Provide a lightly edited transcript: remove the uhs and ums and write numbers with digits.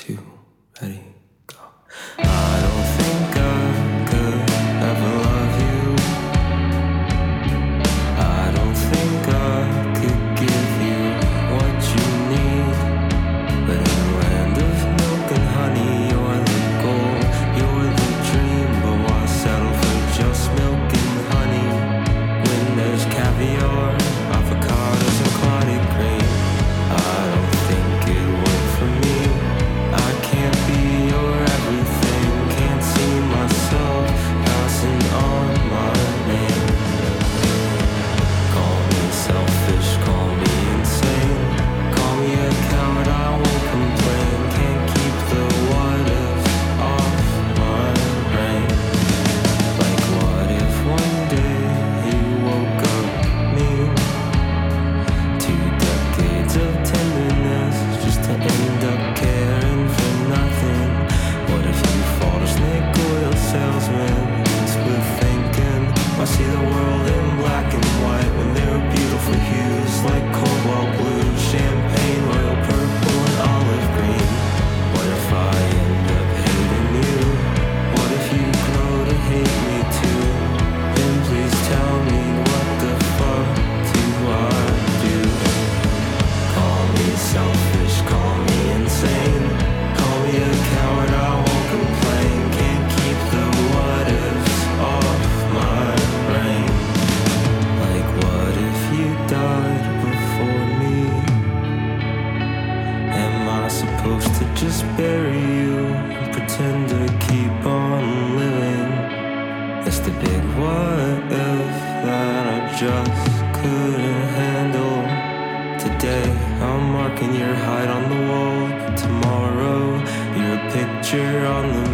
two, ready, go. I don't think I could ever love you. I don't think I could give you what you need. But in a land of milk and honey, you're the goal, you're the dream. But why settle for just milk and honey when there's caviar, avocados, and clotted cream? I don't think it worked for me. I can't be your everything. Can't see myself passing on my name. Call me selfish, call me insane. Call me a coward, I won't complain. Can't keep the what ifs off my brain. Like what if one day you woke up mean? 2 decades of tenderness just to end up caring for nothing. What if you fall to snake oil salesman? Split thinking, I see the world in black and white when there are beautiful hues like cobalt blue, champagne, royal purple, and olive green. What if I end up hating you? What if you grow to hate me too? Then please tell me, what the fuck do I do? Call me selfish, call me insane. Call me a coward, I won't complain. Can't keep the what ifs off my brain. Like what if you died before me? Am I supposed to just bury you and pretend to keep on living? It's the big what if that I just couldn't handle. Today I'm marking your height on the wall. Tomorrow you're a picture on the